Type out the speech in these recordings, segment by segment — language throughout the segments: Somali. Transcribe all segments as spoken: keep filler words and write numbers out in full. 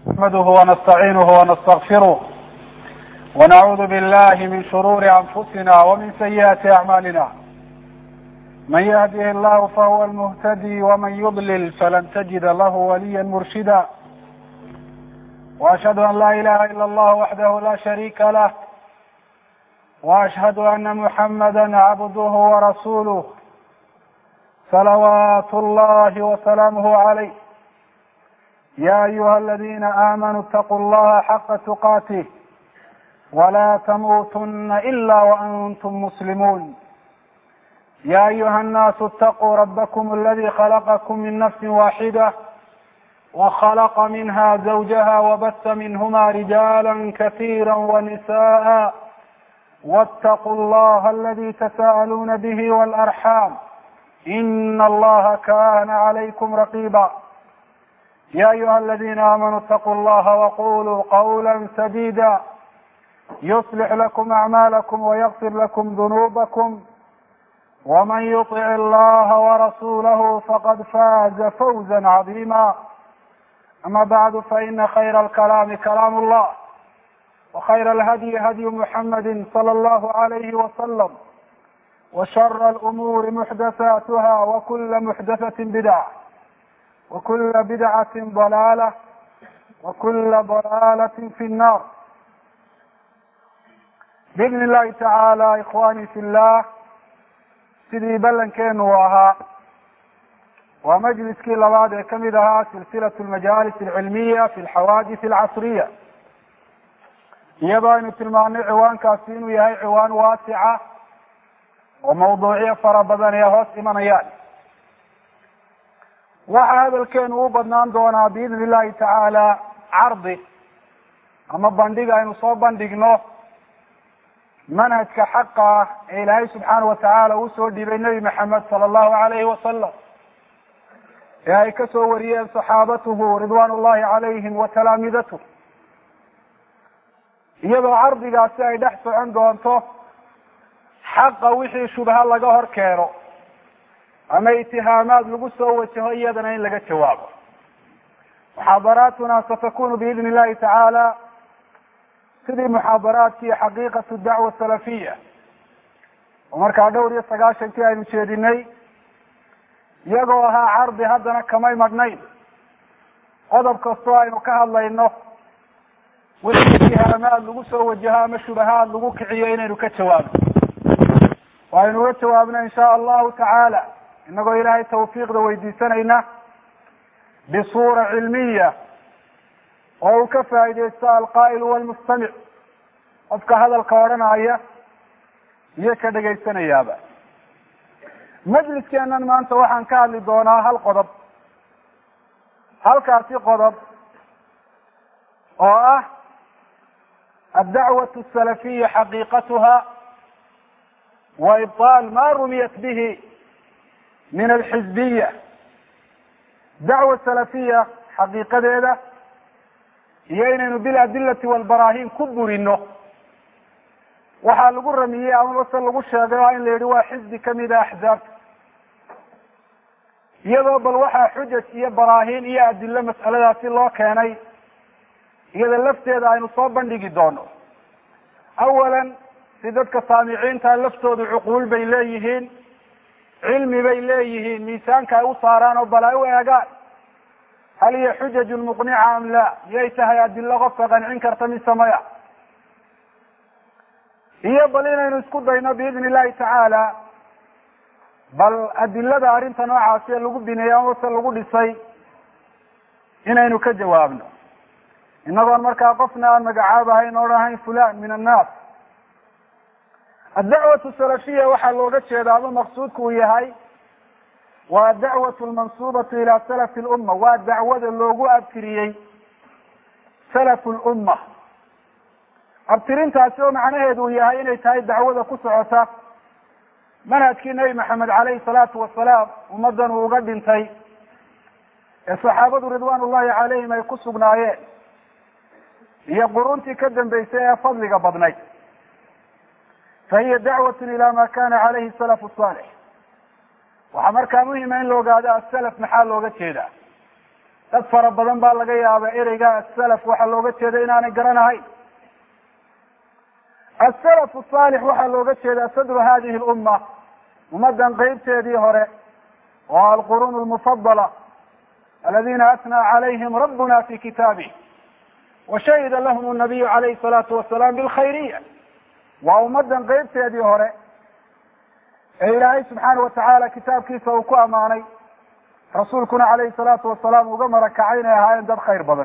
نحمده ونستعينه ونستغفره ونعوذ بالله من شرور أنفسنا ومن سيئات أعمالنا. من يهده الله فهو المهتدي ومن يضلل فلن تجد له وليا مرشدا. وأشهد أن لا إله إلا الله وحده لا شريك له، وأشهد أن محمدا عبده ورسوله صلوات الله وسلامه عليه. يا أيها الذين آمنوا اتقوا الله حق تقاته ولا تموتن إلا وأنتم مسلمون. يا أيها الناس اتقوا ربكم الذي خلقكم من نفس واحدة وخلق منها زوجها وبث منهما رجالا كثيرا ونساء، واتقوا الله الذي تساءلون به والأرحام إن الله كان عليكم رقيبا. يا أيها الذين آمنوا اتقوا الله وقولوا قولا سديدا يصلح لكم أعمالكم ويغفر لكم ذنوبكم، ومن يطع الله ورسوله فقد فاز فوزا عظيما. أما بعد، فإن خير الكلام كلام الله، وخير الهدي هدي محمد صلى الله عليه وسلم، وشر الأمور محدثاتها وكل محدثة بدعة وكل بدعة ضلالة وكل ضلالة في النار. بإذن الله تعالى إخواني في الله، sidii balankeenu ahaa waa majliskii labaad ee kamid ahaa silsilaة المajaalis الcilmiya fi اlxawaadith الcasriya, iyadoo aynu tilmaanay ciwaankaasi inuu yahay ciwaan waasica oo mawduucyo fara badan ee hoos imanayaan. waxaa hadalkeenu u badnaan doonaa biidn illahi tacaala cardi ama bandhig aynu soo bandhigno manhajka xaqa ah ee ilaahay subxaana watacaala uu soo dhiibay nebi maxamed sala allahu alayhi wasalam, ee ay kasoo wariyeen saxaabatuhu ridwaan ullahi calayhim wa talaamidatuh, iyadoo cardigaasi ay dhex socon doonto xaqa wixii shubha laga hor keeno ama itihaamaad lagu soo wajaho iyadana in laga jawaabo. muxaadaraatuna satakunu biidni illahi tacaala sidii muxaadaraadkii xaqiiqatu dacwa salafiya oo markaa dhowr iyo sagaashankii aynu jeedinay, iyagoo ahaa cardi haddana kamay madhnayn qodob kastoo aynu ka hadlayno wixii itihaamaad lagu soo wajaho ama shubahaad lagu kiciyo inaynu ka jawaabno. waaynu uga jawaabna insha allahu tacaala inagoo ilaahay tawfiiqda weydiisanayna bisuura cilmiya oo uu ka faaideysto alqaa'il walmustamic, qofka hadalka odhanaya iyo ka dhegaysanayaaba. majliskeenan maanta waxaan ka hadli doonaa hal qodob. halkaasi qodob oo ah addacwatu asalafiya xaqiiqatuha wa ibطaal ma rumiyat bihi min alxizbiya. dacwa salafiya xaqiiqadeeda iyo inaynu biladilati walbarahin ku burino waxaa lagu ramiyey amaba se lagu sheegay in la yihi waa xizbi kamid a axzaabta, iyadoo bal waxaa xujaj iyo barahin iyo adilo mas'aladaasi loo keenay iyada lafteeda aynu soo bandhigi doono. awalan, si dadka saamiciinta laftoodu cuquul bay leeyihiin, cilmi bay leeyihiin, miisaanka ay u saaraan oo bal ay u eegaan hal hiya xujajun muqnica am la, miyay tahay adilo qofka qancin karta mise maya. iyo bal inaynu isku dayno biidni illahi tacaala bal adilada arrinta noocaasi ee lagu bineeyey amase lagu dhisay inaynu ka jawaabno, inagoon markaa qofna aan magacaabahayn o dhahayn fulan min annaas. addacwatu salafiya waxaa looga jeeda ama maqsuudku uu yahay waa dacwatu lmansubatu ila salafi lumma, waa dacwada loogu abtiriyey salafu lumma. abtirintaasi oo macnaheedu uu yahay inay tahay dacwada ku socota manhajkii nebi maxamed caleyhi salaatu wasalaam ummadan uu uga dhintay ee saxaabadu ridwaan ullahi calayhim ay ku sugnaayeen iyo quruntii ka dambeysay ee fadliga badnayd. fahiya dacwatu ila ma kana caleyhi salafu salix. waxaa markaa muhima in la ogaado asalaf maxaa looga jeedaa. dad fara badan baa laga yaaba ereyga asalaf waxaa looga jeeda inaanay garanahayn. asalaf asaalix waxaa looga jeedaa sadru hadihi lumma, ummadan qeybteedii hore oo alquruun lmufadala aladina atnaa calayhim rabbuna fi kitaabih washahida lahum nabiyu calayhi salaatu wasalaam bilkhayriya. waa ummadan qeybteedii hore ee ilaahay subxaana watacaala kitaabkiisa uu ku amaanay, rasuulkuna calayhi salaatu wasalaam uga marakacay inay ahaayeen dad khayr badan.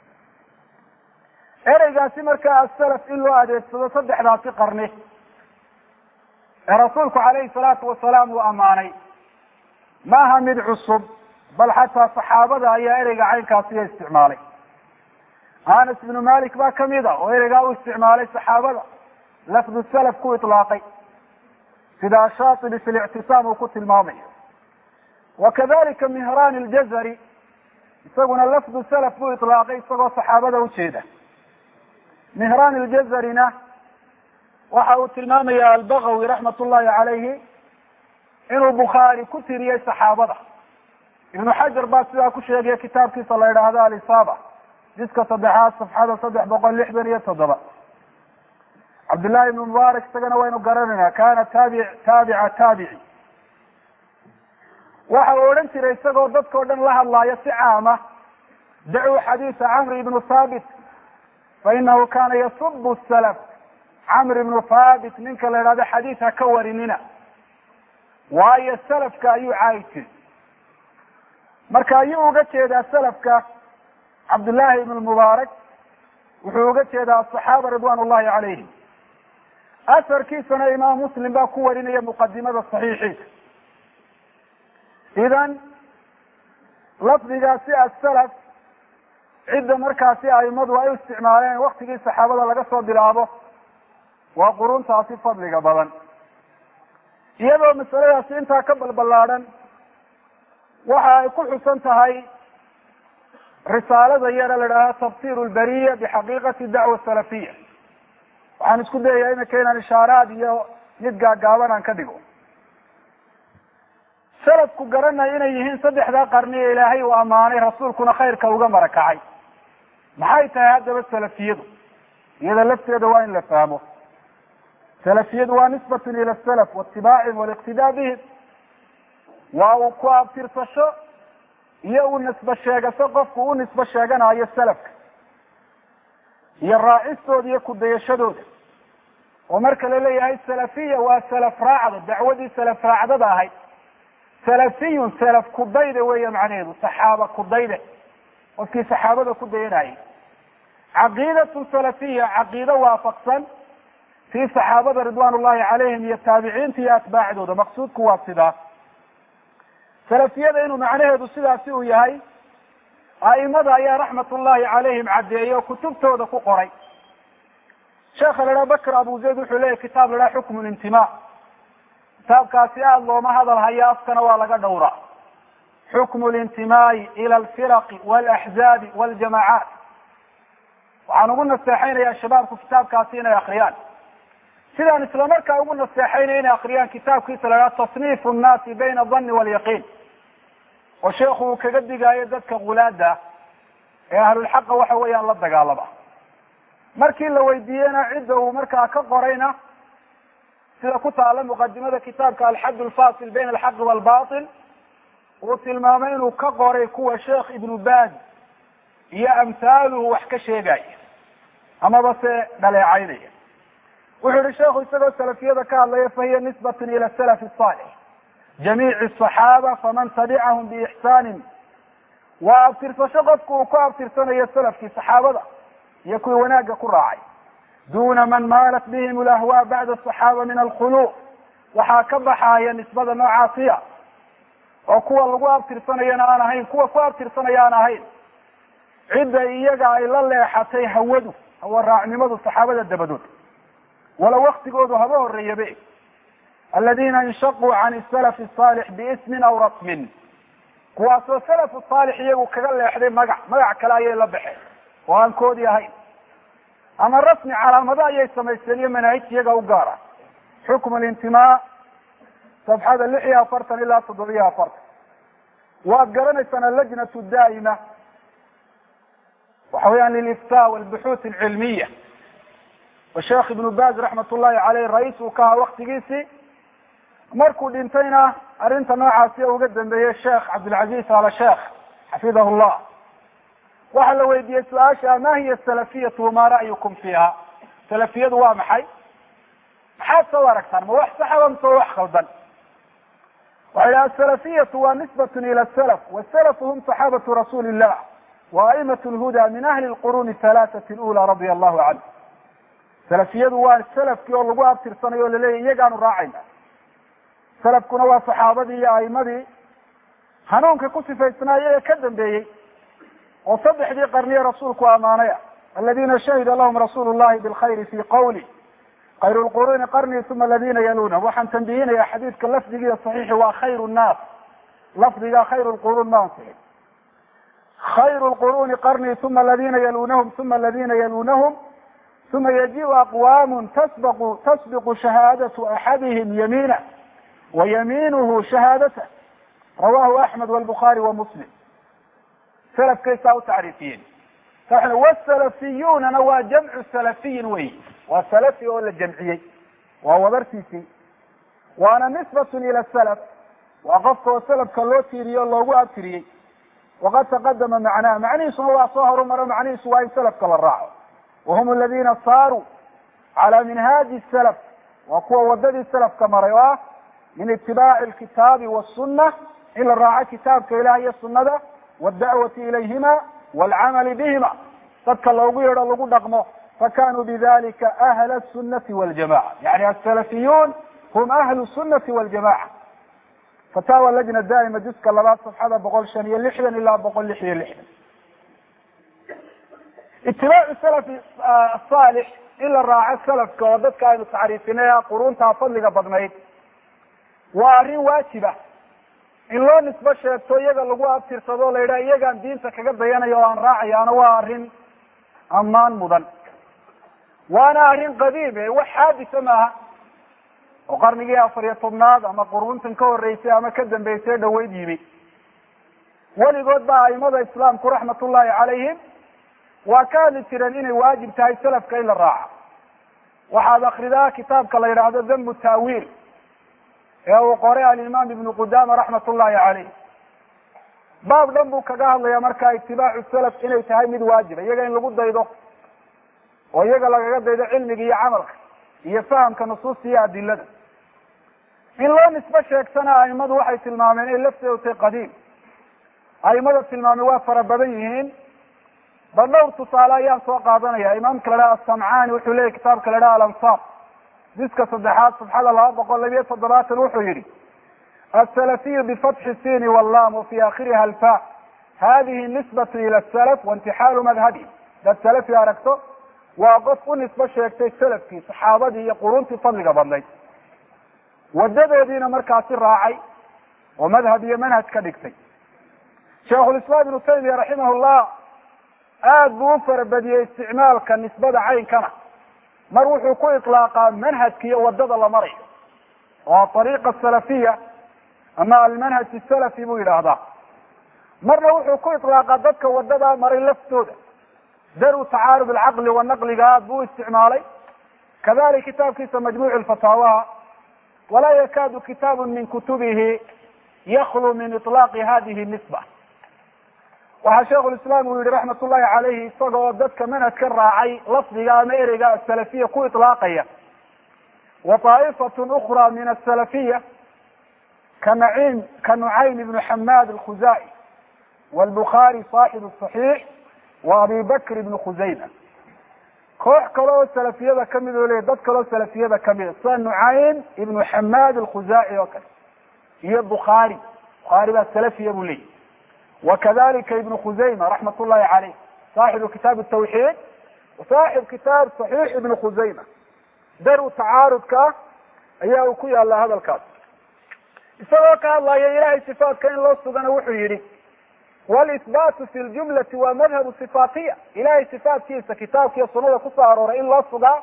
ereygaasi markaa asalaf in loo adeegsado saddexdaasi qarni ee rasuulku calayhi salaatu wasalaam uu amaanay maaha mid cusub, bal xataa saxaabada ayaa ereyga caynkaasiya isticmaalay. anas ibnu malik baa kamid a oo ereygaa u isticmaalay saxaabada, lafdu salaf ku itlaaqay, sida ashaatibi fi lictisaam uu ku tilmaamayo. wakadalika mihraan iljazari isaguna lafdu salaf buu itlaaqay isagoo saxaabada ujeeda. mihraan iljazarina waxa uu tilmaamaya albagawi raxmat ullahi calayhi inuu bukhaari ku tiriyey saxaabada. ibnu xajar baa sidaa ku sheegaya kitaabkiisa la yidhaahdo alisaaba, jiska saddexaad safxada saddex boqol lixdan iyo toddoba. cabdillahi ibnu mubaarak isagana waynu garanayna, kana taabi taabica taabici. waxa uu odhan jiray isagoo dadkao dhan la hadlaayo si caama, dacuu xadiisa camr ibnu thaabit fainahu kana yasubu salaf. camr ibnu thaabit ninka la yidhahdo xadiis ha ka warinina, waayo salafka ayuu caayi jiray. marka ayuu uga jeedaa salafka cabdullahi ibnu mubaarak, wuxuu uga jeedaa asaxaaba ridwan ullahi calayhim. asarkiisana imaam muslim baa ku warinaya muqadimada saxiixiisa. idan lafdigaasi asalaf cidda markaasi aimadu ay u isticmaaleen waktigii saxaabada laga soo bilaabo waa quruntaasi fadliga badan. iyadoo masaladaasi intaa ka balballaadhan waxa ay ku xusan tahay risaalada yara la idhahdo tafsir lbariya bixaqiiqati dacwa salafiya. waxaan isku dayayaa imika inaan ishaaraad iyo mid gaagaaban aan ka dhigo. salafku garanay inay yihiin saddexdaa qarni ee ilaahay uu amaanay, rasuulkuna khayrka uga marakacay. maxay tahay haddaba salafiyadu? iyada lafteeda waa in la fahmo. salafiyadu waa nisbatun ila salaf waitibaacihim waliqtidaa bihim. waa uu ku abtirsasho iyo uu nisbe sheegaso qofku u nisbe sheeganayo salafka, iyo raacistooda iyo kudayashadooda. oo marka la leeyahay salafiya waa salaf raacda, dacwadii salaf raacdada ahayd. salafiyun salaf kudayda weya macnaheedu, saxaaba kudayde, qofkii saxaabada ku dayanayay. caqiidatu salafiya, caqiido waafaqsan tii saxaabada ridwan ullahi calayhim iyo taabiciinta iyo atbaacdooda. maqsuudku waa sidaa. salafiyada inuu macnaheedu sidaasi uu yahay, a'imada ayaa raxmat ullahi calayhim caddeeyey oo kutubtooda ku qoray. sheekha la idhaha bakr abu zayd wuxuu leeyahy kitaab la idhaha xukmu lintima. kitaabkaasi aada looma hadal hayo, afkana waa laga dhowraa. xukmu lintimaai ila alfiraqi walaxzaabi waljamacaat. waxaan ugu naseexaynayaa shabaabku kitaabkaasi inay akriyaan, sidaan isla markaa ugu naseexaynaya inay akriyaan kitaabkiisa la idhaha tasniifu nnaasi bayna adanni waalyaqiin, oo sheekhu uu kaga digaayo dadka gulaada ee ahlulxaqa waxa weeyaan la dagaalama. markii la weydiiyeyna cidda uu markaa ka qorayna sida ku taala muqadimada kitaabka alxad lfasil bayna alxaqi waalbatil, uu tilmaamay inuu ka qoray kuwa sheekh ibnu baz iyo amhaaluhu wax ka sheegaya amaba se dhaleecaynaya. wuxuu yihi sheekhu isagoo salafiyada ka hadlaya fahiya nisbatun ila salaf salix jamiici asaxaaba faman tabicahum biixsaanin. waa abtirsasho qofku uu ku abtirsanayo salafkii saxaabada iyo kuwii wanaagga ku raacay, duna man maalat bihim alahwaa bacda asaxaaba min alkhuluq. waxaa ka baxaaya nisbada noocaasiya oo kuwa lagu abtirsanayana aan ahayn, kuwa ku abtirsanaya aan ahayn cidda iyaga ay la leexatay hawadu, hawa raacnimadu saxaabada dabadood, wala waktigoodu haba horeeyabe. aladina inshaquu can salaf salix biismin aw rasmin. kuwaasoo salafu saalix iyagu kaga leexday magac magac kale ayay la baxeen oo aan koodii ahayn, ama rasmi calaamado ayay samaysteen iyo manaahij iyaga u gaara. xukmu lintimaa safxada lix iyo afartan ilaa toddoba iyo afartan. waad garanaysaan allajnatu daa'ima waxa weeyaan liliftaa walbuxuuth alcilmiya. washeekh ibnu baz raxmat ullahi caleyh ra-iis uu ka ahaa waktigiisii, markuu dhintayna arrinta noocaasi uga dambeeyey sheekh cabdilcaziz ala sheekh xafidahu llah. waxaa la weydiiyey su-aasha ma hiya salafiyatu wama ra'yukum fiiha, salafiyadu waa maxay, maxaad soo aragtaan, ma wax saxaba mise wax khaldan? waxay dhaha asalafiyatu waa nisbatun ila salaf, wasalafu hum saxaabatu rasuuli illah wa a'imat lhuda min ahli lquruni halaathati lula radia allahu canhu. salafiyadu waa salafkii oo lagu abtirsanayo o laleeyahy iyagaanu raacayna. salafkuna waa saxaabadii iyo a'imadii hanuunka ku sifaysnaa iyaga ka dambeeyey oo saddexdii qarniye rasuulku amaanaya, aladina shahida lahum rasuulu llahi bilkhayri fi qawli khayru lquruni qarnii uma aladina yalunahum. waxaan tanbihinaya xadiidka lafdigiiyo saxiixi waa khayru nnaas, lafdiga khayru lqurun ma ansixin. khayru lquruni qarnii uma aladina yalunahum uma aladina yalunahum uma yajiu aqwaamun tasbaqu tasbiqu shahaadatu axadihim yamiinah wa yamiinuhu shahaadatah rawahu axmed walbukhaari wa muslim. salafkaysaa u tacriifiyeen. wasalafiyunana waa jamcu salafiyin wey, waa salafi oo la jamciyey, waa wadartiisii, waana nisbatun ila salaf, waa qofka oo salafka loo tiiriye o loogu abtiriyey. waqad taqadama macnaha, macnihiisuna waa soo horumaro, macnihiisu waa in salafka la raaco. wahum aladina saaruu cala minhaaji salaf, waa kuwa wadadii salafka maray oo ah min itibaaci alkitaabi wasunna, in la raaco kitaabka ilaah iyo sunada, wاdacwati ilayhima wاlcamali bihima, dadka loogu yeedho lagu dhaqmo. fakanuu bidalika ahla الsunati wاljamaca, yani asalafiyun hum ahlu sunati wاljamaca. fataawa lajna daa'ima juska labaad safxada boqol shan iyo lixdan ilaa boqol lix iyo lixdan. itibaacu salafi asaalix, in la raaco salafka oo dadka aynu tacriifinay quruntaa fadliga badnayd, waa arrin waajiba. in loo nisbo sheegto iyaga lagu abtirsado la yidhaha iyagaan diinta kaga dayanayo oo aan raacayaana waa arrin ammaan mudan, waana arrin qadiim e wax xaadisa maaha oo qarnigii afar iyo tobnaad ama quruntan ka horeysay ama ka dambeysay dhaweyd yimi. weligood baa aimada islaamku raxmatullahi calayhim waa ka hadli jireen inay waajib tahay salafka in la raaco. waxaad akridaa kitaabka la yidhaahdo dambu taawiil ee uu qoray alimaam ibnu qudama raxmat ullahi caleyh. baab dhan buu kaga hadlaya markaa itibaacu salaf inay tahay mid waajiba, iyaga in lagu daydo oo iyaga lagaga daydo cilmiga iyo camalka iyo fahamka nusuusta iyo adilada. in loo nisbo sheegtana aimadu waxay tilmaameen inay lafteedu tahay qadiim. aimada tilmaamay waa fara badan yihiin, bal dhowr tusaale ayaan soo qaadanaya. imaamka la dhaha asamcaani wuxuu leeyahy kitaabka la dhaha alansaar jiska saddexaad safxada laba boqol labiyo toddobaatan wuxuu yihi asalafiyu bifatxi sini wallam wafi akhiriha alfa hadihi nisbatu ila salaf waintixaalu madhabi. dad salafi aragto waa qof u nisbo sheegtay salafkii, saxaabadii iyo quruntii fadliga badnayd, wadadoodiina markaasi raacay oo madhab iyo manhaj ka dhigtay. sheikhulislaam ibnu taymiya raximahullah aad buu u farabadiyey isticmaalka nisbada caynkana. mar wuxuu ku iطlaaqaa manhajka iyo wadada la marayo oo ariiqa salafiya ama almanhaj salafi buu yidhaahdaa. marna wuxuu ku iطlaaqaa dadka wadada maray laftooda. daru tacaarud alcaqli wanaqliga aad buu isticmaalay. kadalik kitaabkiisa majmuuc lfataawaha walaa yakaadu kitaabu min kutubihi yaklu min iطlaaqi hadihi nisba. waxaa sheikhulislaam uu yihi raxmat ullahi caleyhi isagoo dadka manhajka raacay lafdiga ama ereyga asalafiya ku iطlaaqaya. wa طaa'ifatun ukra min asalafiya ka naciim ka nucaym ibnu xamaad alkhuzaa'i walbukhaari saaxibu saxiix wa abi bakr ibnu khusayma. koox kale oo salafiyada kamid oo leeyahy dad kale oo salafiyada kamida sida nucaym ibnu xamaad alkhuzaaci oo kale iyo bukhaari. bukhaari baa salafiya buu leeyahy. wakadalika ibnu khusayma raxmat ullahi caleyh saaxibu kitaab tawxiid wasaaxib kitaab saxiix ibnu khusayma. daru tacaarudka ayaa uu ku yaala hadalkaas. isagoo ka hadlaya ilahay sifaatka in loo sugana wuxuu yihi walisbaatu fi ljumlati waa madhabu sifaatiya. ilahay sifaatkiisa kitaabkiiyo sunada kusoo arooray in loo sugaa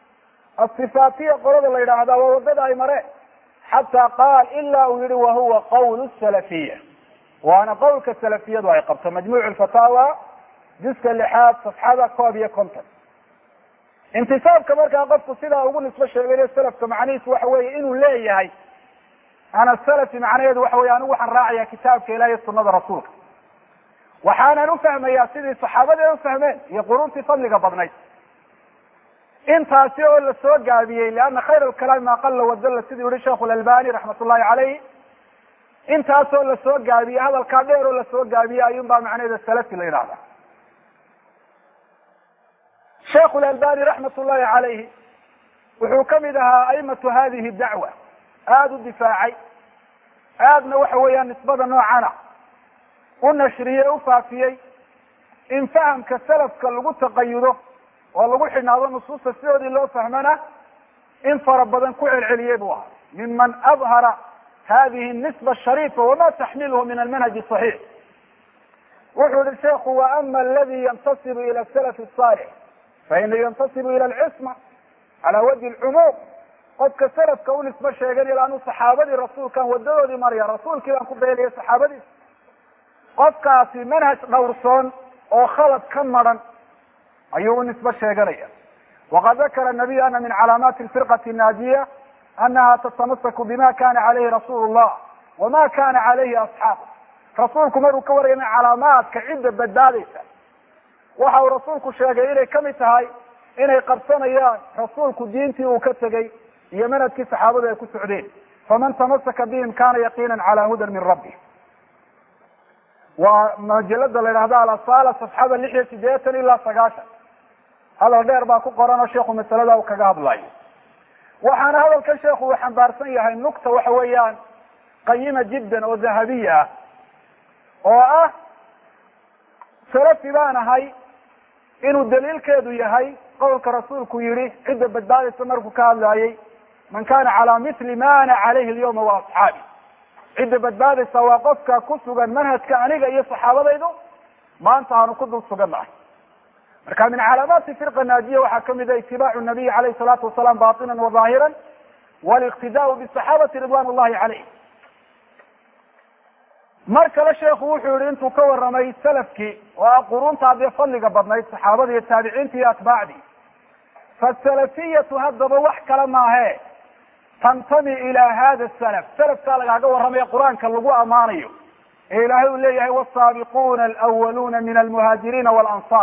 asifaatiya qolada la yidhaahdaa waa wadada ay mareen. xataa qaal ila uu yihi wahuwa qawl salafiya, waana qowlka salafiyadu ay qabto. majmuuc fataawa juska lixaad safxada koob iyo konton. intisaabka markaa qofku sidaa ugu nisbo sheegay salafka macnihiisu waxa weeye inuu leeyahay ana salafi, macnaheedu waxa weye anigu waxaan raacaya kitaabka ilahi sunada rasuulka, waxaanan ufahmayaa sidii saxaabadii ay ufahmeen iyo quruntii fadliga badnayd. intaasi oo lasoo gaabiyey liana khayr alkalaami ma qala wadalla, siduu yihi sheikhu lalbani raxmat ullahi caleyh. intaas oo lasoo gaabiyey, hadalkaa dheer oo lasoo gaabiyey ayuun baa macnaheeda salafi la yidhahda. sheikhu lalbani raxmat ullahi caleyhi wuxuu kamid ahaa aimatu hadihi dacwa, aada u difaacay, aadna waxa weeyaan nisbada noocana u nashriyey, u faafiyey in fahamka salafka lagu taqayudo oo lagu xidhnaado nusuusta sidoodii loo fahmana in fara badan ku celceliyey buu ahaa. miman adhara hadihi nisba shariifa wama taxmiluhu min almanhaj saxiix. wuxuu yihi sheikhu wa ama aladi yantasibu ila salafi salix faina yantasibu ila alcisma cala wajhi lcumuum. qofka salafka u nisbo sheegan ilaanu saxaabadii rasuulkan wadadoodii marya, rasuulkii baan ku beelaya saxaabadiis, qofkaasi manhaj dhowrsoon oo khalad ka maran ayuu u nisbo sheeganaya. waqad dakara nabiy ana min calaamaati firqati naadiya anaha tatamasaku bima kana calayhi rasuul llah wama kana calayhi asxaabu. rasuulku maruu ka warramay calaamaadka cidda badbaadaysa, waxa uu rasuulku sheegay inay kamid tahay inay qabsanayaan rasuulku diintii uu ka tegey iyo manhajkii saxaabadu ay ku socdeen. faman tamasaka bihim kana yaqinan cala hudan min rabbi. waa majalada la yidhahda alasala safxada lix iyo sideetan ilaa sagaashan. hadal dheer baa ku qoran oo sheikhu masalada uu kaga hadlayo. waxaana hadalkan sheikhu uu xambaarsan yahay nukta waxa weeyaan qayima jiddan oo dahabiya ah, oo ah salafi baan ahay inuu daliilkeedu yahay qowlka rasuulku yihi cidda badbaadaysa markuu ka hadlayay man kana calaa mithli ma ana calayhi alyawma wa asxaabi. cidda badbaadaysa waa qofka ku sugan manhajka aniga iyo saxaabadaydu maanta aanu ku dul sugannahay. marka min calaamaati firqa naadiya waxaa kamid a itibaacu nabiy calayhi salaatu wasalaam batinan wa zaahiran waliqtidaau bisaxaabati ridwan ullahi calayh. mar kale sheekhu wuxuu yihi intuu ka waramay salafkii oo ah quruntaa dee fadliga badnayd, saxaabada iyo taabiciinta iyo atbaacdii. fasalafiyatu haddaba wax kale maahe tantami ila hada salaf. salafkaa lagaaga warramaya qur-aanka lagu amaanayo ee ilaahay uu leeyahay wasaabiquuna alawaluna min almuhaajiriina walansaar,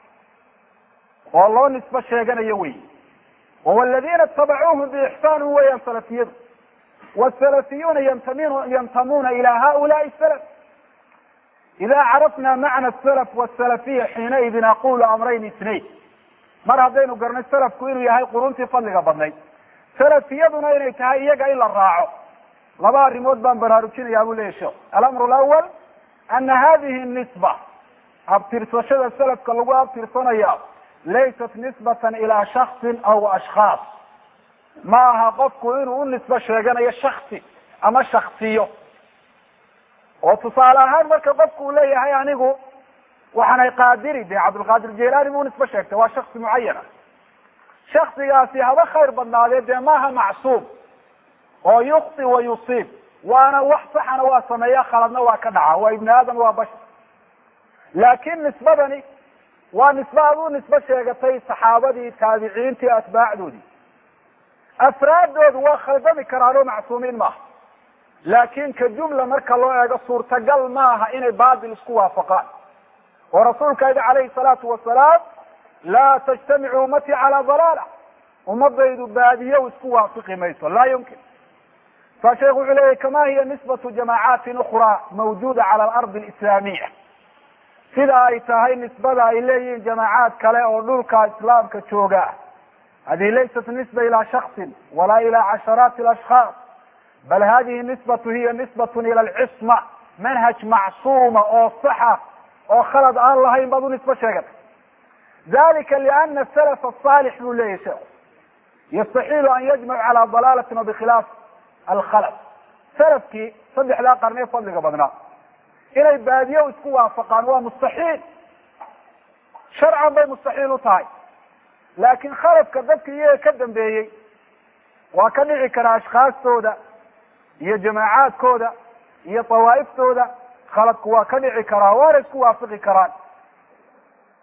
oo loo nisbo sheeganayo wey. waladina itabacuuhum biixsaanin weeyaan salafiyadu. wsalafiyuuna yntamin yantamuuna ila haulaai salaf. ida carafna macna salaf wsalafiya xiinaidin aqulu amrayn isnayn. mar haddaynu garnay salafku inuu yahay quruntii fadliga badnayd, salafiyaduna inay tahay iyaga in la raaco, laba arrimood baan baraarujinaya bu leya sheekh. alamru lawal ana hadihi nisba, abtirsashada salafka lagu abtirsanaya laysat nisbatan ila shaksin aw ashkhaas. ma aha qofku inuu u nisbo sheeganayo shaksi ama shaksiyo. oo tusaale ahaan marka qofku uu leeyahay anigu waxaanay qaadiri, dee cabdulqaadir jilani buu nisbo sheegtay, waa shaksi mucayana. shaksigaasi haba khayr badnaadee dee maaha macsuum oo yukti wa yusiib, waana wax saxana waa sameeya, khaladna waa ka dhaca, waa ibni aadam, waa bashar. laakin nisbadani waa nisbe ad u nisbo sheegatay saxaabadii, taabiciintii, atbaacdoodii. afraaddoodu waa khaldami karaan oo macsuumiin maaha, laakin ka jumla marka loo eego suurtagal maaha inay baatil isku waafaqaan. oo rasuulka yidhi calayhi salaatu wasalaam laa tajtamicu ummatii calaa dalaala. ummadaydu baadiyo isku waafiqi mayso, laa yumkin. saa sheekhu wuxuu leeyahy kama hiya nisbatu jamaacatin ukraa mawjuuda cala alardi alislaamiya. sida ay tahay nisbada ay leeyihiin jamaacaad kale oo dhulka islaamka jooga. hadihi laysat nisba ila shaksin walaa ila casharaati alashkhaas, bal hadihi nisbatu hiya nisbatu ila alcisma, manhaj macsuuma oo saxa oo khalad aan lahayn baad u nisbo sheegatay. dalika liana salaf asaalix buu leeyahy sheekhu yastaxiilu an yajmacu cala dalaalatin wa bikhilaaf alkhalaf. salafkii saddexdaa qarnee fadliga badnaa inay baadiyo isku waafaqaan waa mustaxiil, sharcan bay mustaxiil u tahay. laakin khalafka dadka iyaga ka dambeeyey waa ka dhici karaa ashkhaastooda iyo jamaacaadkooda iyo dawaa'iftooda, khaladku waa ka dhici karaa, waana isku waafiqi karaan.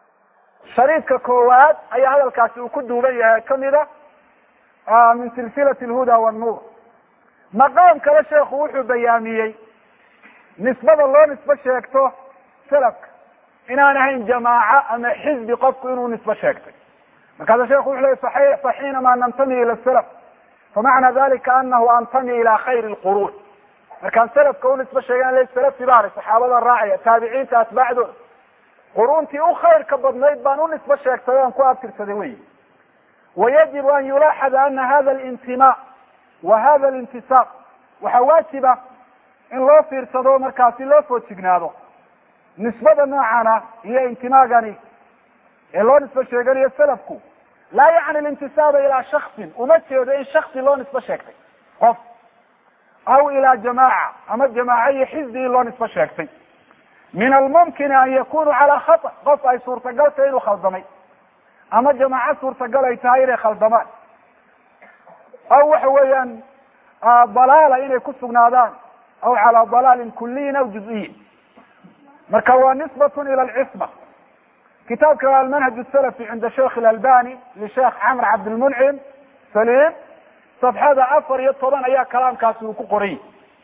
shariidka koowaad ayaa hadalkaasi uu ku duuban yahay kamida min silsilati alhuda wannuur. maqaam kale sheekhu wuxuu bayaamiyey nisbada loo nisbo sheegto salafka inaan ahayn jamaaca ama xizbi qofku inuu nisbo sheegtay. markaasa sheekhu wuxuu ley faxiinama nantami ila salaf famacna dalika anahu antami ila khayr lquruun. markaan salafka u nisbo sheegan le salafi baari saxaabada raacaya taabiciinta atbaacdooda quruuntii u khayrka badnayd baan u nisbo sheegtay o aan ku abtirsaday wey. wayajibu an yulaaxada ana hada alintima wa hada alintisaab waxaa waajiba in loo fiirsado markaasi loo foojignaado nisbada noocana iyo intimaagani ee loo nisbo sheeganayo salafku laa yacni alintisaaba ilaa shaksin uma jeedo in shaksi loo nisbo sheegtay qof aw ilaa jamaaca ama jamaaca iyo xizbi in loo nisbo sheegtay. min almumkini an yakunu calaa khata qof ay suurtagal tahay inuu khaldamay ama jamaaco suurtagal ay tahay inay khaldamaan aw waxa weeyaan dalaala inay ku sugnaadaan aw calaa dalaalin kuliyin aw juz-iyin. marka waa nisbatun ila alcisma. kitaabka almanhaj asalafi cinda sheikh alalbani lisheekh camr cabdilmuncim saliim safxada afar iyo toban ayaa kalaamkaasi uu ku qoray.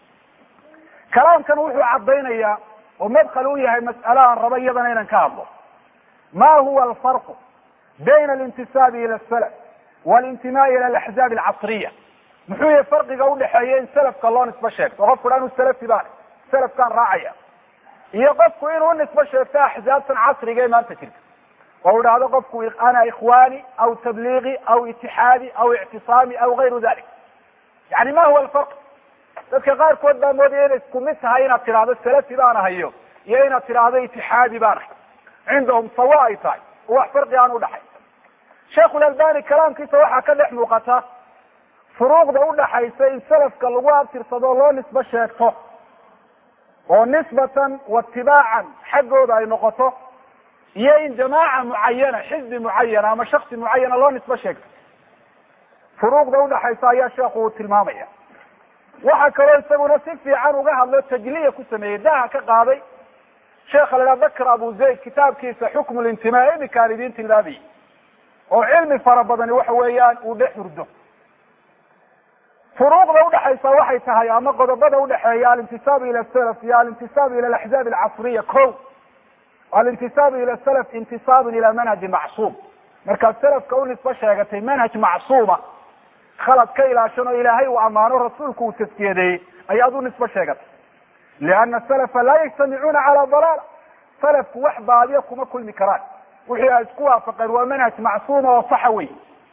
kalaamkan wuxuu cadaynayaa oo madkhal u yahay mas'alahan raba iyadana inaan ka hadlo. ma huwa alfarqu bayna alintisaabi ila salaf walintimaa ila alaxzaab alcasriya. muxuu yahay farqiga udhexeeya in salafka loo nisbo sheegto oo qofku anu salafi baan salafkaan raacaya iyo qofku inuu nisbo sheegto axzaabtan casriga ee maanta jirta oo idhaahdo qofku ana ikhwani aw tabliigi aw itixaadi aw ictisaami aw gayru dalik. yani ma huwa alfarq? dadka qaarkood baa moodaya inay isku mid tahay inaad tidhaahdo salafi baan ahayo iyo inaad tidhaahdo itixaadi baan ahay cindahum sawa ay tahay oo wax farqi aan udhaxay. sheikhulalbani kalaamkiisa waxaa ka dhex muuqata furuuqda udhaxaysa in salafka lagu abtirsado loo nisbo sheegto oo nisbatan waitibaacan xaggooda ay noqoto iyo in jamaaca mucayana xizbi mucayana ama shaksi mucayana loo nisbo sheegto. furuuqda udhaxaysa ayaa sheekhu uu tilmaamaya. waxaa kaloo isaguna si fiican uga hadlo tajliya ku sameeyey daha ka qaaday sheekha la idhaha bakr abu zayd kitaabkiisa xukmu lintimaa iminkaan idiin tilmaamiyey oo cilmi fara badani waxa weeyaan uu dhex hurdo. furuuqda udhaxaysa waxay tahay ama qodobada udhaxeeya alintisaabu ila salaf iyo alintisaabu ila alaxzaab alcasriya ko alintisaabu ila salaf intisaabun ila manhaji macsuum. markaad salafka u nisbo sheegatay manhaj macsuuma khalad ka ilaashan oo ilaahay uu ammaano rasuulku uu taskiyadeeyey ayaad u nisbo sheegatay. liana salafa laa yajtamicuuna calaa dalaala. salafku wax baadiya kuma kulmi karaan wixii ay isku waafaqeen waa manhaj macsuuma oo saxa wey.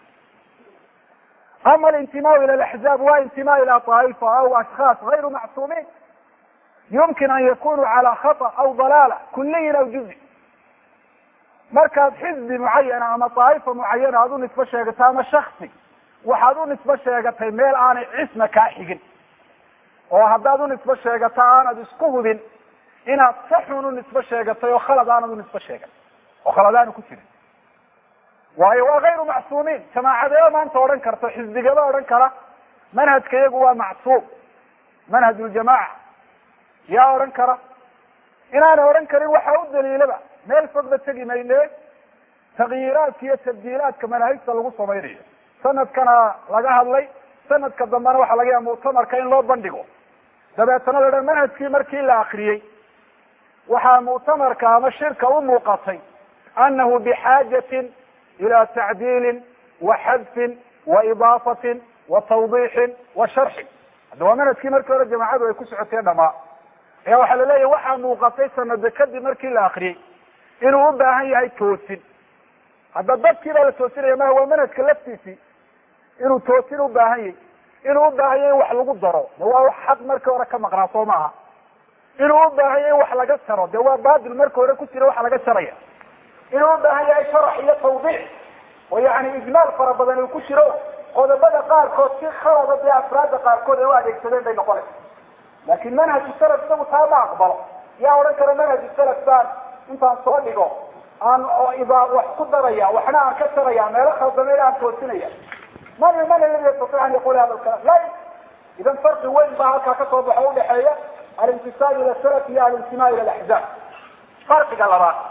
ama alintimaa ila alaxzaab waa intimaa ila طaa'ifa aw ashkhaas gayru macsuumiin yumkin an yakunuu calaa khata aw dalaala kuliyin aw juzi. markaad xizbi mucayana ama طaa'ifa mucayana aad u nisbo sheegato ama shaksi waxaad u nisbo sheegatay meel aanay cisma kaa xigin oo haddaad u nisbo sheegato aanad isku hubin inaad saxun u nisbo sheegatay oo khalad aanad u nisbo sheegan oo khalad aanu ku jirin. waayo waa gayru macsuumiin. jamaacadeeba maanta odhan karto xisbigaba odhan kara manhajka iyagu waa macsuum manhaj ljamaaca yaa odhan kara. inaana odhan karin waxaa u daliilaba meel fogba tegi mayne takyiiraadka iyo tabdiilaadka manaahijta lagu samaynayo. sanadkana laga hadlay sanadka dambena waxaa laga yaha muctamarka in loo bandhigo dabeetana la dha manhajkii markii la akriyey waxaa muctamarka ama shirka u muuqatay anahu bixaajatin ila tacdiilin wa xadfin wa idaafatin wa tawdiixin wa sharxin. hadda waa manhajkii markii hore jamaacadu ay ku socoteen dhamaa ayaa waxaa laleeyahy waxaa muuqatay sanada kadib markii la akriyey inuu u baahan yahay toosin. hadda dadkii baa la toosinaya maha waa manhajka laftiisii inuu toosin u baahan yahy inuu u baahan yahy in wax lagu daro de waa wax xaq markii hore ka maqnaa soo maaha. inuu u baahan yahy in wax laga jaro de waa baadil markii hore ku jira waxa laga jaraya. inuu u baahan yahay sharax iyo tawdiix oo yani ijmaal fara badan uu ku jiro qodobada qaarkood si khalada dee afraadda qaarkood ay u adeegsadeen bay noqonaysa. laakin manhaju salaf isagu taa ma aqbalo. yaa odhan kara manhaju salaf baan intaan soo dhigo aan wax ku daraya waxna aan ka taraya meelo khaldameen aan toosinaya. man man alladhi yastati an yaqula hada alkalam la. idan farqi weyn baa halkaa kasoo baxo udhexeeya alintisaab ila salaf iyo alintimaa ila alaxzaab. farqiga labaad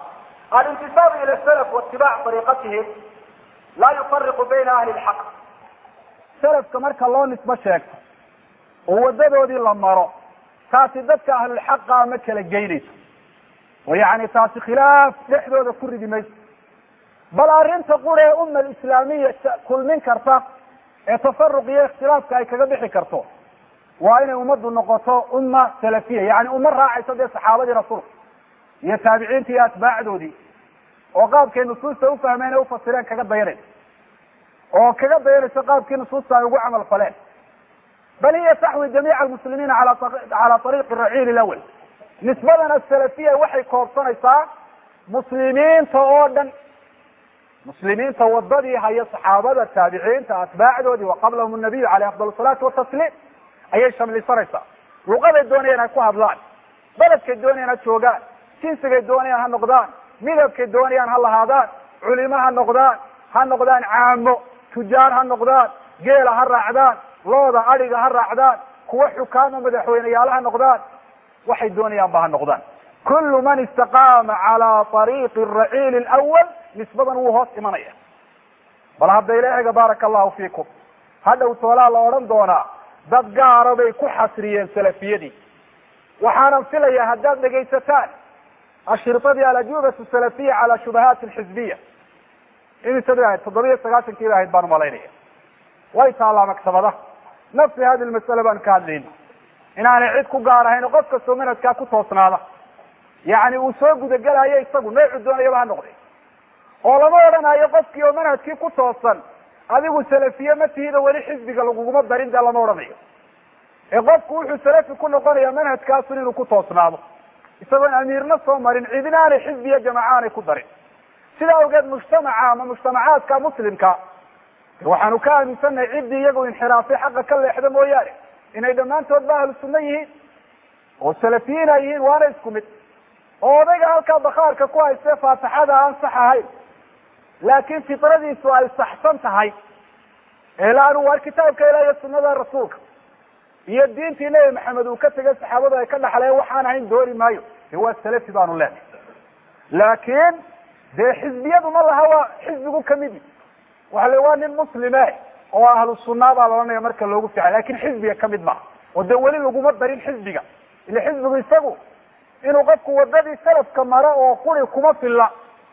الانتساب الى السلف واتباع طريقتهم لا يفرق بين اهل الحق. salafka marka loo nisbo sheegto oo wadadoodii la maro taasi dadka ahlulxaqa ma kala geynayso oo yani taasi khilaaf dhexdooda ku ridi mayso bal arrinta qura ee umma alislaamiya kulmin karta ee tafaruq iyo ikhtilaafka ay kaga bixi karto waa inay ummaddu noqoto umma salafiya, yani umma raacaysa dee saxaabadii rasuulka iyo taabiciinta iyo atbaacdoodii oo qaabkay nusuusta ufahmeen ee ufasireen kaga dayanaysa oo kaga dayanaysa qaabkii nusuusta ay ugu camal faleen. bal hiya taxwi jamiica almuslimiina ala cala ariiqi raciil ilawal. nisbadan asalafiya waxay koobsanaysaa muslimiinta oo dhan, muslimiinta wadadii haya saxaabada, taabiciinta, atbaacdoodii wa qablahum nabiyu caleyh afdal salaatu watasliim ayay shamlisanaysaa. luqaday doonayaan ay ku hadlaan, beledkay doonayaan ha joogaan, jinsigay doonayaan ha noqdaan, midabkay doonayaan ha lahaadaan, culimo ha noqdaan, ha noqdaan caamo, tujaar ha noqdaan, geela ha raacdaan, looda adhiga ha raacdaan, kuwa xukaama madaxweyneyaal ha noqdaan, waxay doonayaan ba ha noqdaan. kullu man istaqaama calaa ariiqi raciil lwal nisbadan wuu hoos imanaya. bal hadda ilaahiga baaraka allahu fiikum hadhow toolaa la odhan doonaa dad gaara bay ku xasriyeen salafiyadii. waxaanan filaya haddaad dhegaysataan ashriطadii alajuubatu salafiya cala shubahaati alxizbiya imisada ahayd toddobiya sagaashankii ba ahayd baan umalaynaya, way taalaa maktabada. nafsi hadi lmasale baan ka hadlayna inaanay cid ku gaar ahayn, qof kastoo manhajkaa ku toosnaada yani uu soo gudagelayo isagu noocu doonayaba ha noqday, oo lama odhanayo qofkii oo manhajkii ku toosan adigu salafiye ma tihida weli xisbiga laguguma darin dee lama odhanayo. ee qofku wuxuu salafi ku noqonaya manhajkaasun inuu ku toosnaado isagoon amiirna soo marin, cidina aanay xisbiya jamaca aanay ku darin. sidaa awgeed mujtamaca ama mujtamacaadka muslimka waxaanu ka aaminsannahay ciddii iyagoo inxiraafay xaqa ka leexda mooyaane inay dhammaantood ba ahlu sunna yihiin oo salafiyiin ay yihiin, waana isku mid. oo odayga halkaa bakhaarka ku haystee faatixada aan sax ahayn laakiin fitradiisu ay saxsan tahay, eelaanu waa kitaabka ilaah iyo sunada rasuulka iyo diintii nebi maxamed uu ka tegay saxaabadu ay ka dhaxleen waxaan ahayn dooni maayo, dee waa salafi baanu leenahay. laakiin dee xisbiyadu ma laha waa xisbigu kamidi, waxa le waa nin muslime oo ahlu sunna baa la ohanaya marka loogu fiican, lakin xisbiga kamid maha oo dee weli laguma darin xisbiga. ila xisbigu isagu inuu qofku wadadii salafka maro oo quri kuma filla,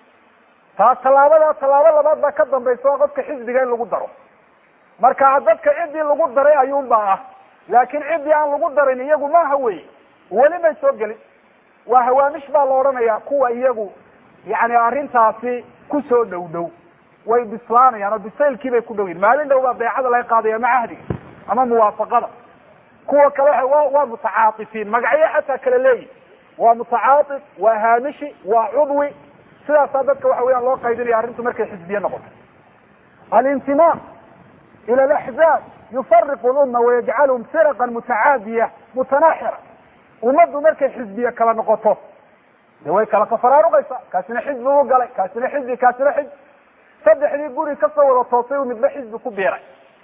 taa tallaabada tallaabo labaad baa ka dambaysa oo qofka xisbiga in lagu daro. marka dadka ciddii lagu daray ayuun baa ah, laakin ciddii aan lagu darin iyagu maaha wey, weli may soo gelin. waa hawaamish baa la odhanaya kuwa iyagu yani arrintaasi kusoo dhow dhow way bislaanayaan oo bisaylkii bay ku dhow yihin. maalin dhow baa beecada laga qaadaya ama cahdiga ama muwaafaqada. kuwa kale waa waa mutacaatifiin, magacyo xataa kala leeyihin, waa mutacaatif, waa haamishi, waa cudwi. sidaasaa dadka waxa weyaan loo qaydinaya arrintu markay xisbiye noqoto. alintimaa ila alaxzaab yufariqu lumma wayajcalhum firaqan mutacaadiya mutanaaxira. ummaddu markay xisbiye kala noqoto de way kala tafaraaruqaysa, kaasina xisbi u galay, kaasina xisbi, kaasina xisbi. saddexdii guri kasoo wada toosay u midba xisbi ku biiray.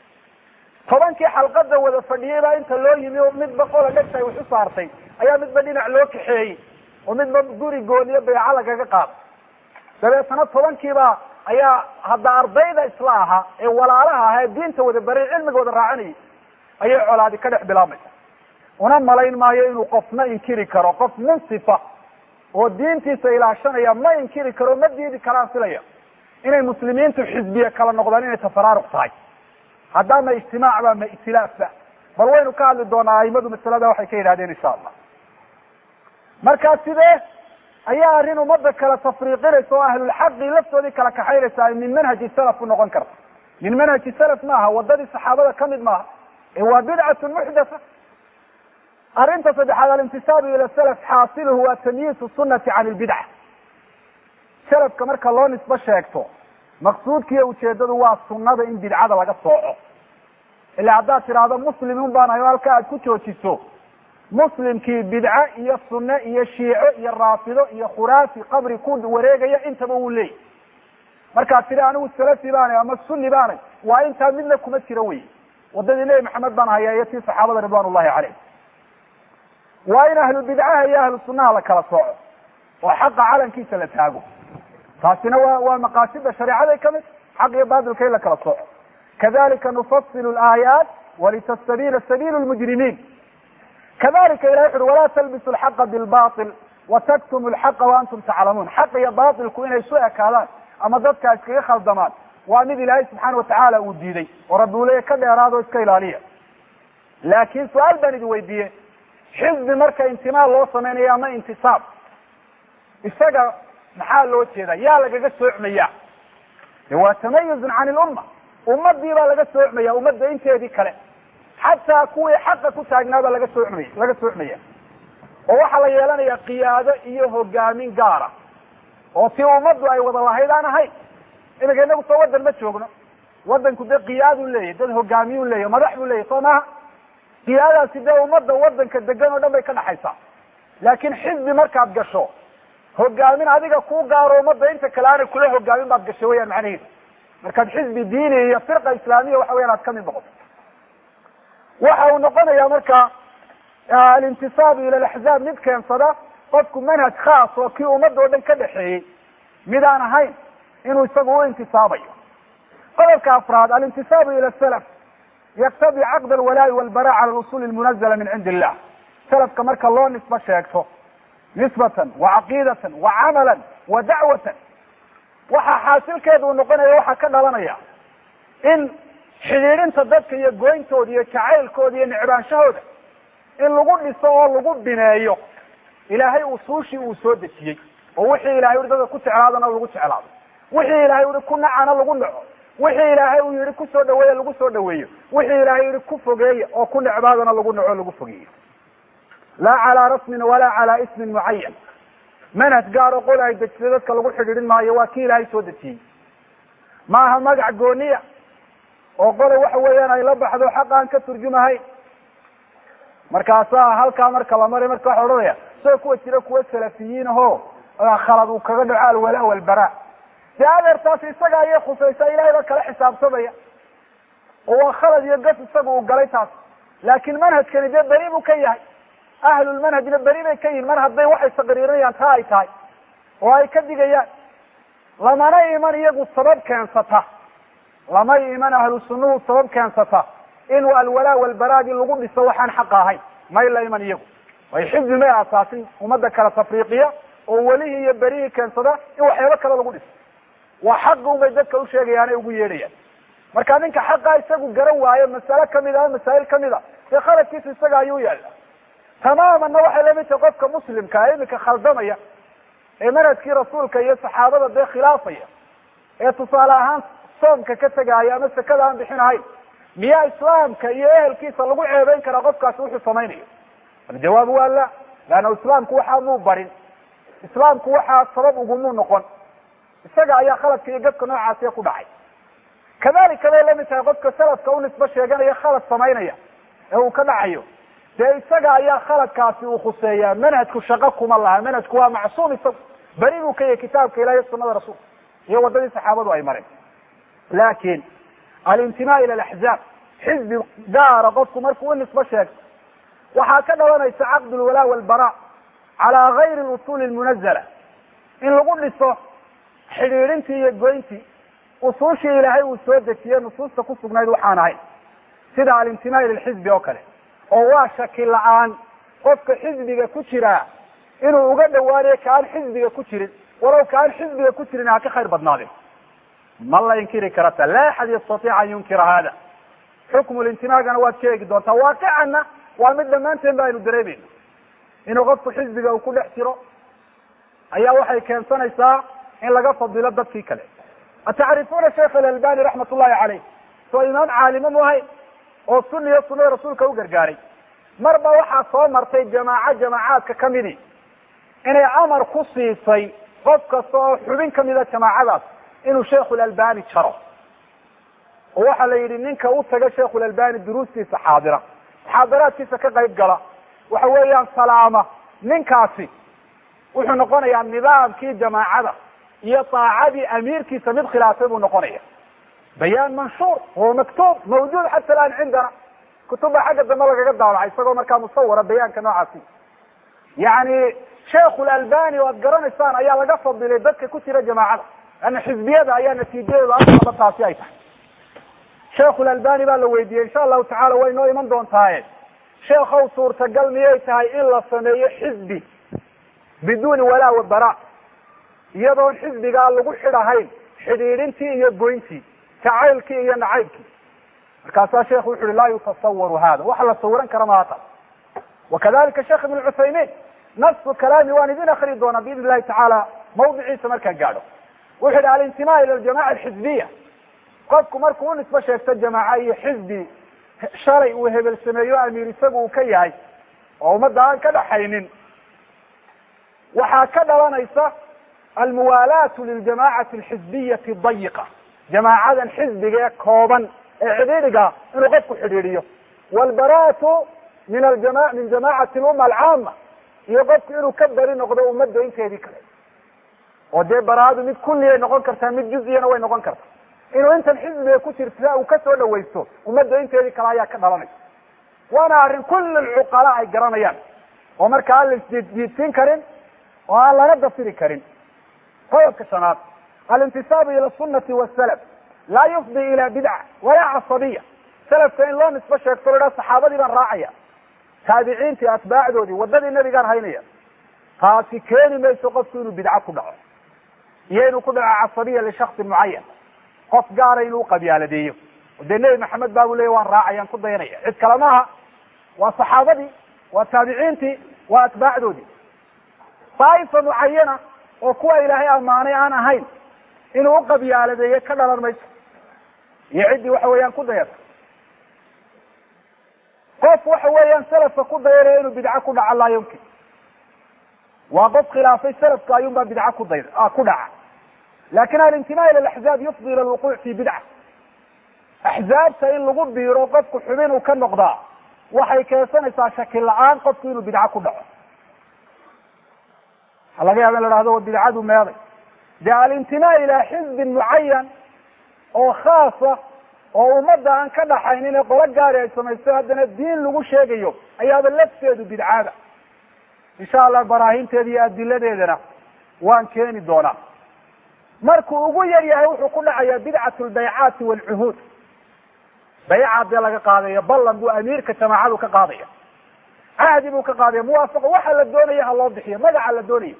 tobankii xalqada wada fadhiyey baa inta loo yimi oo midba qola dhegta ay wax u saartay ayaa midba dhinac loo kaxeeyey oo midba guri gooniyo beeca lagaga qaaday. dabeetana tobankiiba ayaa hadda ardayda isla ahaa ee walaalaha aha ee diinta wada baray cilmiga wada raacanayay ayay colaadi ka dhex bilaabmaysa. una malayn maayo inuu qofna inkiri karo, qof munsifa oo diintiisa ilaashanaya ma inkiri karo, ma diidi karaan filaya inay muslimiintu xisbiye kala noqdaan inay tafaraaruq tahay. haddaa ma ijtimaac ba ma itilaaf ba, bal waynu ka hadli doonaa aimadu masalada waxay ka yidhahdeen insha allah. markaa sidee ayaa arrin ummadda kala tafriiqinaysa oo ahlulxaqi laftoodii kala kaxaynaysa ay min manhaji salaf u noqon karta. min manhaji salaf maaha, wadadii saxaabada kamid maaha, ee waa bidcatun muxdatha. arrinta saddexaad alintisaabu ila salaf xaasiluhu waa tamyiizu sunati can lbidca. salafka marka loo nisbo sheegto maqsuudkiiyo ujeedadu waa sunada in bidcada laga sooco. ila haddaad tidhaahdo muslimin baan ahay o halka aad ku joojiso muslimkii bidca iyo sunne iyo shiico iyo raafido iyo khuraafi qabri ku wareegaya intaba wuu leeyahy. markaad tidhi anigu salafi baanay ama sunni baanay, waa intaa midna kuma jiro wey. wadadii nebi maxamed baan hayaa iyo tii saxaabada ridwan ullahi caleyh. waa in ahlu bidcaha iyo ahlu sunnaha la kala sooco oo xaqa calankiisa la taago. taasina waa waa maqaasida shareecaday kamid xaq iyo baadilka in la kala sooco kadalika nufasilu laayaat walitastabina sabilu lmujrimiin kadalika ilahi wuxu uri walaa talbisu lxaqa bilbail wataktumu lxaqa waantum taclamuun xaq iyo bailku inay isu ekaadaan ama dadka iskaga khaldamaan waa mid ilaahay subxaana watacaala uu diiday oo rabbi uu leeya ka dheeraado iska ilaaliya laakin su-aal baan idin weydiiye xizbi marka intimaa loo samaynayo ama intisaab isaga maxaa loo jeeda yaa lagaga soocmaya de waa tamayuzun can ilumma ummadii baa laga soocmaya ummadda inteedii kale xataa kuwii xaqa ku taagnaabaa laga soocmaya laga soocmaya oo waxaa la yeelanaya qiyaado iyo hogaamin gaara oo si ummaddu ay wada lahayd aan ahayn imika inagu soo wadan ma joogno wadanku dee qiyaaduu leeyahy dad hogaamiyuu leeyahy madax buu leeyahy soo maha qiyaadaasi dee ummadda wadanka degan oo dhan bay ka dhaxaysaa laakin xizbi markaad gasho hogaamin adiga ku gaaro ummadda inta kale aanay kula hogaamin baad gashay weyaan macnaheedu markaad xizbi diini iyo firqa islaamiya waxa weyan aad kamid noqoto waxa uu noqonaya marka alintisaabu ila alaxzaab mid keensada qofku manhaj khaas oo kii ummadda oo dhan ka dhexeeyey mid aan ahayn inuu isagu u intisaabayo qodobka afraad alintisaabu ila salaf yaqtadi caqd alwalaa'i walbara cala alusul almunazala min cindi illah salafka marka loo nisbo sheegto nisbatan wa caqiidatan wa camalan wa dacwatan waxaa xaasilkeeda uu noqonaya waxaa ka dhalanaya in xidhiidhinta dadka iyo goyntooda iyo jacaylkooda iyo nicbaanshahooda in lagu dhiso oo lagu bineeyo ilaahay usuushii uu soo dejiyey oo wixii ilahay ui dadka ku jeclaadana lagu jeclaado wixii ilahay ui ku nacana lagu naco wixii ilaahay uu yihi kusoo dhaweeya lagu soo dhaweeyo wixii ilaahay yihi ku fogeeya oo ku necbaadana lagu naco lagu fogeeyo laa calaa rasmin walaa calaa ismin mucayan manhaj gaar oo qol ay dejisay dadka lagu xidhiidhin maayo waa kii ilaahay soo dejiyey maaha magac gooniya oo qole waxa weeyaan ay la baxdo xaq aan ka turjumahayn markaasaa halkaa marka la maray marka waxa odhanaya soo kuwa jira kuwa salafiyiin aho khalad uu kaga dhaco alwalaa walbara dee adeertaasi isaga ayay khusaysaa ilahay baa kala xisaabtamaya oo waa khalad iyo gas isaga uu galay taas laakin manhajkani dee beri buu ka yahay ahlulmanhajna beri bay ka yihin mar hadday waxay taqriirinayaan taa ay tahay oo ay ka digayaan lamana iman iyagu sabab keensata lama iman ahlu sunnuhu sabab keensata inuu alwalaa walbaraagi lagu dhiso waxaan xaqa ahayn may la iman iyagu way xizbi may asaasin ummadda kala tafriiqiya oo welihii iyo berihii keensada in waxyaabo kale lagu dhiso waa xaqi unbay dadka usheegayaan ay ugu yeedhayaan marka ninka xaqa isagu garan waayo masale kamid a masaa'il kamid a dee khaladkiisa isaga ayuu yaala tamaamanna waxay lamid tahay qofka muslimka imika khaldamaya ee manhajkii rasuulka iyo saxaabada dee khilaafaya ee tusaale ahaan soomka ka tegaya ama sekada aan bixinahayn miyaa islaamka iyo ehelkiisa lagu ceebeyn karaa qofkaasi wuxuu samaynayo aljawaabu waa la leanna islaamku waxaa muu barin islaamku waxaa sabab ugumuu noqon isaga ayaa khaladka iyo gadka noocaasiya ku dhacay kadalika bay lamid tahay qofka salafka u nisbo sheeganaya khalad samaynaya ee uu ka dhacayo dee isaga ayaa khaladkaasi uu khuseeyaa manhajku shaqo kuma laha manhajku waa macsuum isagu beri buu ka yahay kitaabka ilahi sunada rasuulka iyo wadadii saxaabadu ay mareen laakin alintimaa ila alaxzaab xizbi gaara qofku markuu u nisbo sheegto waxaa ka dhalanaysa caqd lwalaa walbara calaa gayri lusuuli lmunazala in lagu dhiso xidhiidhintii iyo goyntii usuushii ilaahay uu soo dejiye nusuusta ku sugnayd waxaan ahayn sida alintimaa ila lxizbi oo kale oo waa shaki la-aan qofka xizbiga ku jiraa inuu uga dhawaanayo kaan xizbiga ku jirin walow kaan xizbiga ku jirin ha ka khayr badnaadeen ma la inkiri karata laa axad yastatica an yunkira hada xukmu lintimaagana waad sheegi doontaa waaqicana waa mid dhammaanteen ba aynu dareemayno inuu qofku xizbiga uu ku dhex jiro ayaa waxay keensanaysaa in laga fadilo dadkii kale atacrifuna sheikh alalbani raxmat ullahi caleyh soo imaam caalimo mu ahayn oo suna iyo sunada rasuulka u gargaaray mar ba waxaa soo martay jamaaco jamaacaadka kamidi inay amar ku siisay qof kasta oo xubin kamida jamaacadaas inuu sheikhulalbani jaro oo waxaa la yidhi ninka u taga sheikhulalbani duruustiisa xaadira muxaadaraadkiisa ka qayb gala waxa weeyaan salaama ninkaasi wuxuu noqonayaa nidaamkii jamaacada iyo taacadii amiirkiisa mid khilaafay buu noqonaya bayaan manshuur huwa maktuub mawjuud xata alaan cindana kutubba xagga dambe lagaga daawacay isagoo markaa musawara bayaanka noocaasi yani sheekhu albani oo aad garanaysaan ayaa laga fadilay dadka ku jira jamaacada ana xisbiyada ayaa natiijadeedu asaba taasi ay tahay sheekhu albani baa la weydiiyey insha allahu tacaala way noo iman doontaaye sheekhow suurtagal miyay tahay in la sameeyo xisbi biduuni walaa wabara iyadoon xisbigaa lagu xidhahayn xidhiidhintii iyo goyntii jacaylkii iyo nacaybkii markaasaa sheekhu wuxu uhi laa yutasawaru hada waxa la sawiran kara maata wakadalika sheekh ibn cuthaymin nafsu kalaami waan idin akri doonaa biidn illahi tacaala mawdiciisa markaan gaadho wuxu yihi alintimaa ila aljamaca alxizbiya qofku markuu u nisbo sheegto jamaaca iyo xisbi shalay uu hebel sameeyo amiir isagu uu ka yahay oo ummadda aan ka dhaxaynin waxaa ka dhalanaysa almuwaalaatu liljamacati alxizbiyati dayiqa jamaacadan xisbiga ee kooban ee xidhiidhiga inuu qofku xidhiidhiyo walbaraatu min aljama min jamacati alumma alcaama iyo qofku inuu ka bari noqdo ummadda inteedii kale oo dee baraadu mid kulliyay noqon kartaa mid juziyana way noqon kartaa inuu intan xisbiga ku jirta uu kasoo dhawaysto ummadda inteedii kale ayaa ka dhalanaysa waana arrin kulli alcuqalaa ay garanayaan oo marka aan la isdiidsiin karin oo aan lana dafiri karin qodobka shanaad alintisaabu ila sunati wasalaf laa yufdi ila bidca walaa casabiya salafka in loo nisbo sheegto la idhaha saxaabadii baan raacaya taabiciintii atbaacdoodii waddadii nabigaan haynaya taasi keeni mayso qofku inuu bidco ku dhaco iyo inuu ku dhaco casabiya lishaksin mucayan qof gaara inuu qabyaaladeeyo dee nebi maxamed baabu leya waan raacayaan ku dayanaya cid kale maaha waa saxaabadii waa taabiciintii waa atbaacdoodii daaifa mucayana oo kuwa ilaahay ammaanay aan ahayn inuu uqabyaaladeeyo ka dhalan mayso iyo ciddii waxa weeyaan ku dayata qof waxa weeyaan salafka ku dayanaya inuu bidco ku dhaca laa yumkin waa qof khilaafay salafka ayuun baa bidco ku day ku dhaca lakin alintimaa ila alaxzaab yufdi ila alwuquuc fi bidca axzaabta in lagu biiro qofku xubin uu ka noqdaa waxay keensanaysaa shaki la-aan qofku inuu bidco ku dhaco waxaa laga yaaba in la dhahdo bidcadu meeday de alintimaa ilaa xizbin mucayan oo khaasa oo ummadda aan ka dhaxaynin ee qolo gaari ay samaysto haddana diin lagu sheegayo ayaaba lafteedu bidcada insha allah baraahinteeda iyo adiladeedana waan keeni doonaa markuu ugu yar yahay wuxuu ku dhacayaa bidcat lbaycaati waalcuhuud bayca dee laga qaadaya ballan buu amiirka jamaacadu ka qaadaya cahdi buu ka qaadaya muwaafaqo waxa la doonaya ha loo bixiyo magaca la doonayo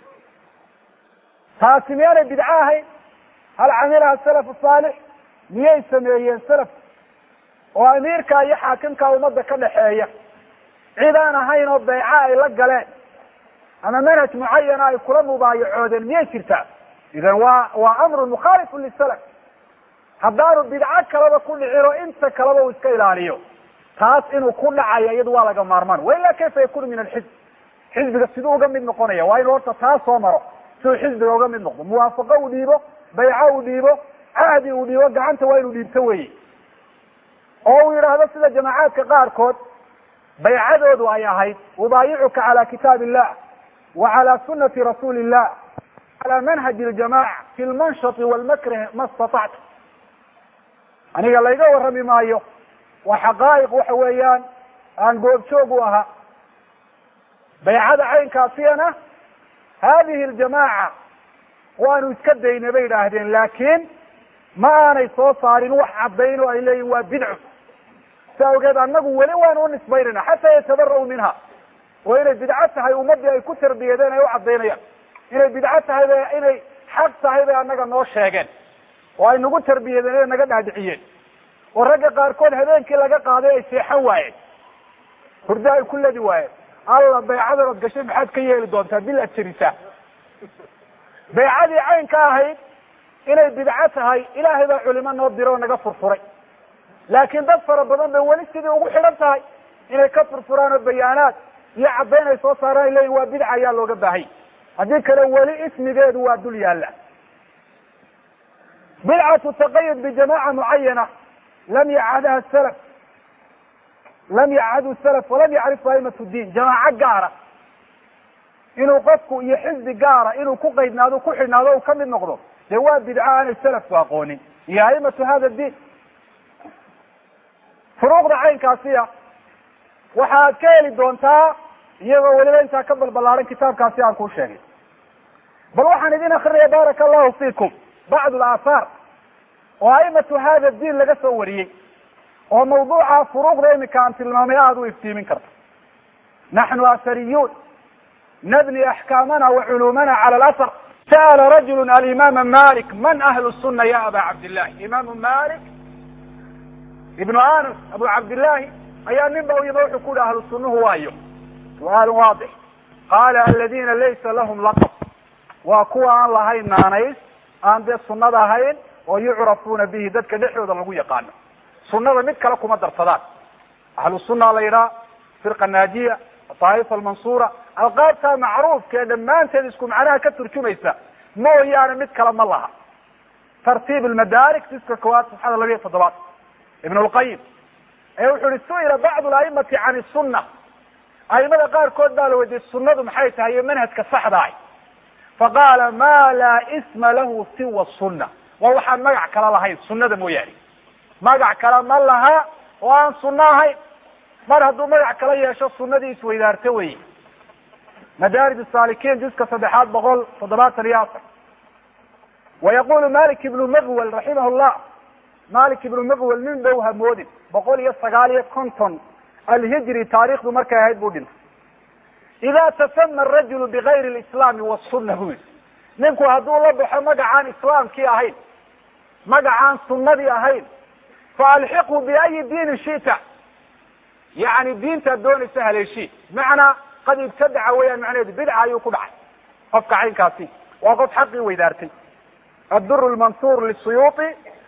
taasi miyaanay bidco ahayn hal camilaha salaf saalix miyay sameeyeen salaf oo amiirka iyo xaakimka ummadda ka dhaxeeya cid aan ahayn oo bayca ay la galeen ama manhaj mucayana ay kula mubaayacoodeen miyay jirtaa idan waa waa amru mukhaalifu lisalaf haddaanu bidco kaleba ku dhicin oo inta kaleba uu iska ilaaliyo taas inuu ku dhacayo iyadu waa laga maarmaan wailaa kayfa yakunu min alxizb xizbiga siduu uga mid noqonaya waa inuu horta taa soo maro siduu xizbiga uga mid noqdo muwaafaqo uu dhiibo bayco uu dhiibo cahdi uu dhiibo gacanta waa inuu dhiibto weye oo uu yidhaahdo sida jamaacaadka qaarkood baycadoodu ay ahayd ubaayicuka cala kitaab illah wa cala sunati rasuuli illah ala manhaji ljamaca fi lmanshati walmakrih ma statacta aniga layga warrami maayo waa xaqaa'iq waxa weeyaan aan goobjoog u ahaa baycada caynkaasiyana hadihi ljamaaca waanu iska dayna bay idhaahdeen laakiin ma aanay soo saarin wax caddayn oo ay leeyihin waa bidco si awgeed annagu weli waanu unisbaynayna xataa yatabara'u minha oo inay bidco tahay ummaddii ay ku tarbiyadeen ay u caddaynayaan inay bidco tahay ba inay xaq tahay bay annaga noo sheegeen oo ay nagu tarbiyadeen inay naga dhaadhiciyeen oo ragga qaarkood habeenkii laga qaaday ay seexan waayeen hurdo ay ku ladi waayeen alla baycadan ood gashay maxaad ka yeeli doontaa bil ad jerisaa baycadii caynka ahayd inay bidco tahay ilaahay baa culimo noo diro oo naga furfuray laakiin dad fara badan bay weli sidii ugu xidhan tahay inay ka furfuraan oo bayaanaad iyo caddayn ay soo saaraan ay leeyihin waa bidca ayaa looga baahanya haddii kale weli ismigeedu waa dul yaalla bidcatu taqayud bijamaca mucayana lam yacadaha salaf lam yacadu salaf walam yacrifu aimatu diin jamaaco gaara inuu qofku iyo xisbi gaara inuu ku qaydnaado ku xidhnaado u kamid noqdo dee waa bidco aanay salafku aqoonin iyo aimatu hada diin furuuqda caynkaasiya waxaad ka heli doontaa iyagoo weliba intaa ka balbalaaran kitaabkaasi aan kuu sheegay. bal waxaan idin akrinaya baaraka allahu fiikum bacd alaahaar oo aimatu hada diin laga soo wariyey oo mawduuca furuuqda imika aan tilmaamay aada u iftiimin karto. naxnu asariyuun nabni axkaamana wa culuumana cala alasr. sa'ala rajulu alimaama malik man ahlu sunna ya aba cabdillahi. imaamu malik ibnu anas abu cabdillahi ayaa nin ba u yima wuxuu ku yihi ahlu sunnuhu waayo. su-aalun waadix. qaala aladina laysa lahum laqab, waa kuwa aan lahayn naanays, aan dee sunnada ahayn, oo yucrafuuna bihi dadka dhexdooda lagu yaqaano. sunnada mid kale kuma darsadaan. ahlu sunna la yidhaha, firqa naajiya, طaa'ifa almansuura, alqaabtaa macruufka ee dhammaanteed isku macnaha ka turjumaysa mooyaane mid kale ma laha. tartiib almadaarik jiska koowaad saxada labiya toddobaad. ibn lqayim ee wuxuu yihi su-ila bacdu aimati can sunna. aimada qaarkood baa la weydiiyey sunnadu maxay tahay iyo manhajka saxda ah. faqaala ma laa isma lahu siwa sunna, waa waxaan magac kala lahayn sunnada mooyaane. magac kale ma laha oo aan sunno ahayn. mar hadduu magac kala yeesho sunnadii isweydaarta weye. madaarij saalikiin jiska saddexaad boqol toddobaatan iyo afar. wayaqulu malik ibnu maqwal raximah llah, malik ibnu maqwal nin dhow hamoodin, boqol iyo sagaal iyo konton alhijri taarikhdu markay ahayd buu dhintay. ida tasama arajulu bigayri lislaami wasunna bu yii, ninku hadduu la baxo magacaan islaamkii ahayn, magacaan sunnadii ahayn, faalxiqhu biayi diinin shita, yani diintaad doonaysa haleeshii. macnaa qad ibtadaca weyaan macnaheedu bidca ayuu ku dhacay. qofka caynkaasi waa qof xaqii weydaartay. adur lmansuur lisuyuuti